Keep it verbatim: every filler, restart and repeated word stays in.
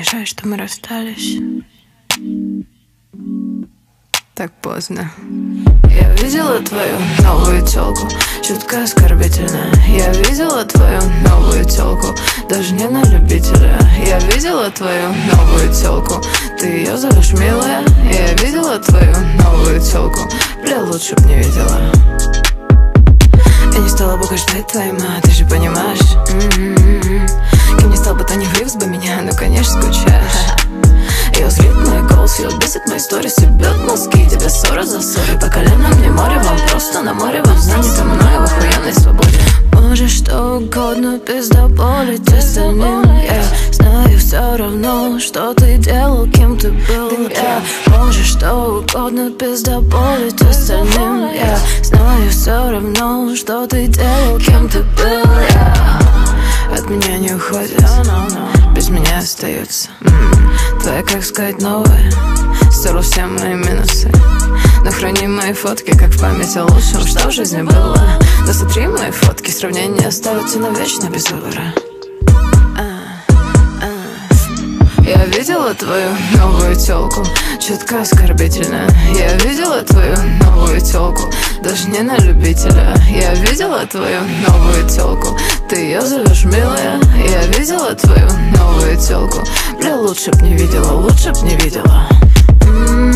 жаль, что мы расстались так поздно. Я видела твою новую тёлку, чутко оскорбительная. Я видела твою новую тёлку, даже не на любителя. Я видела твою новую тёлку, ты её зовешь милая. Я видела твою новую тёлку, бля, лучше б не видела. Я не стала бы ждать твоей ма, ты же понимаешь. м-м-м. Кем не стал бы, то не вывез бы меня, ну конечно скучаешь. Ее злит мой голос, ее бесит мои сторис, ебет мозги, тебе ссора за ссорой. По колено мне море, вам просто на море, вам занято мною в охуенной свободе. Можешь что угодно, пиздоболить остальным. Я знаю все равно, что ты делал, кем ты был. Я можешь что угодно, пиздоболить остальным. Я знаю все равно, что ты делал, кем ты был. Я от меня не уходит, без меня остается. м-м. Твоя, как сказать, новая стерла все мои минусы, но храни мои фотки, как в память о лучшем, что в жизни было. Но смотри мои фотки, сравнения оставятся навечно без выбора. Я видела твою новую тёлку, чутко оскорбительная. Я видела твою новую тёлку, даже не на любителя. Я видела твою новую тёлку, ты её зовешь милая. Я видела твою новую тёлку, бля, лучше б не видела, лучше б не видела. м-м-м.